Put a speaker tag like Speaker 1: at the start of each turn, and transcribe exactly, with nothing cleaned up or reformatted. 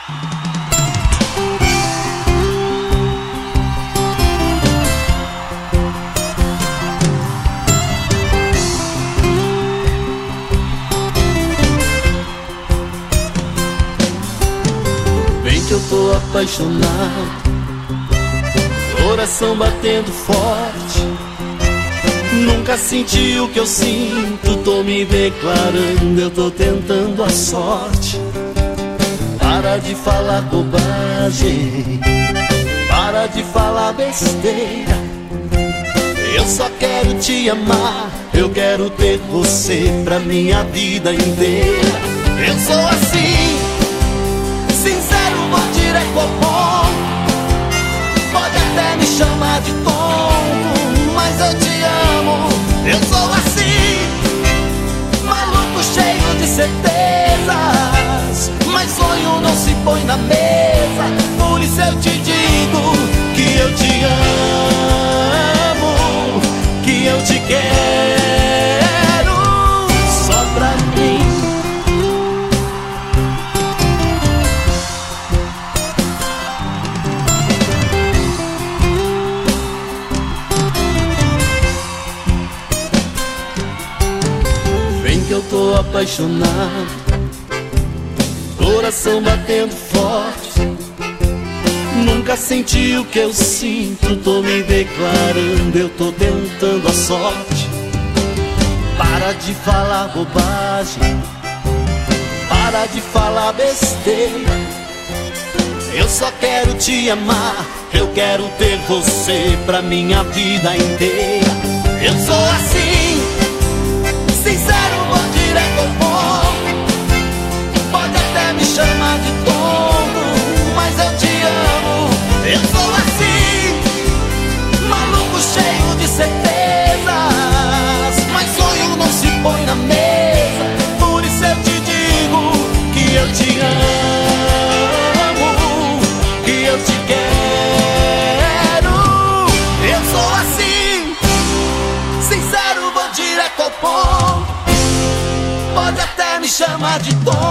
Speaker 1: Bem que eu tô apaixonado, coração batendo forte. Nunca senti o que eu sinto, tô me declarando, eu tô tentando a sorte. Para de falar bobagem, para de falar besteira. Eu só quero te amar, eu quero ter você pra minha vida inteira. Eu sou assim, sincero, vou direto ao ponto. Pode até me chamar de tonto, mas eu te amo. Eu sou assim, maluco, cheio de certezas, mas sonho não se põe na mesa. Por isso eu te digo que eu te amo, que eu te quero só pra mim. Que eu tô apaixonado, coração batendo forte. Nunca senti o que eu sinto, tô me declarando, eu tô tentando a sorte. Para de falar bobagem, para de falar besteira. Eu só quero te amar, eu quero ter você pra minha vida inteira. Eu sou assim, sincero, vou direto ao ponto. Pode até me chamar de tonto, mas eu te amo. Eu sou assim, maluco, cheio de certezas, mas sonho não se põe na mesa. Por isso eu te digo que eu te amo, que eu te quero. Eu sou assim, sincero, vou direto ao ponto. Pode até me chamar de tonto,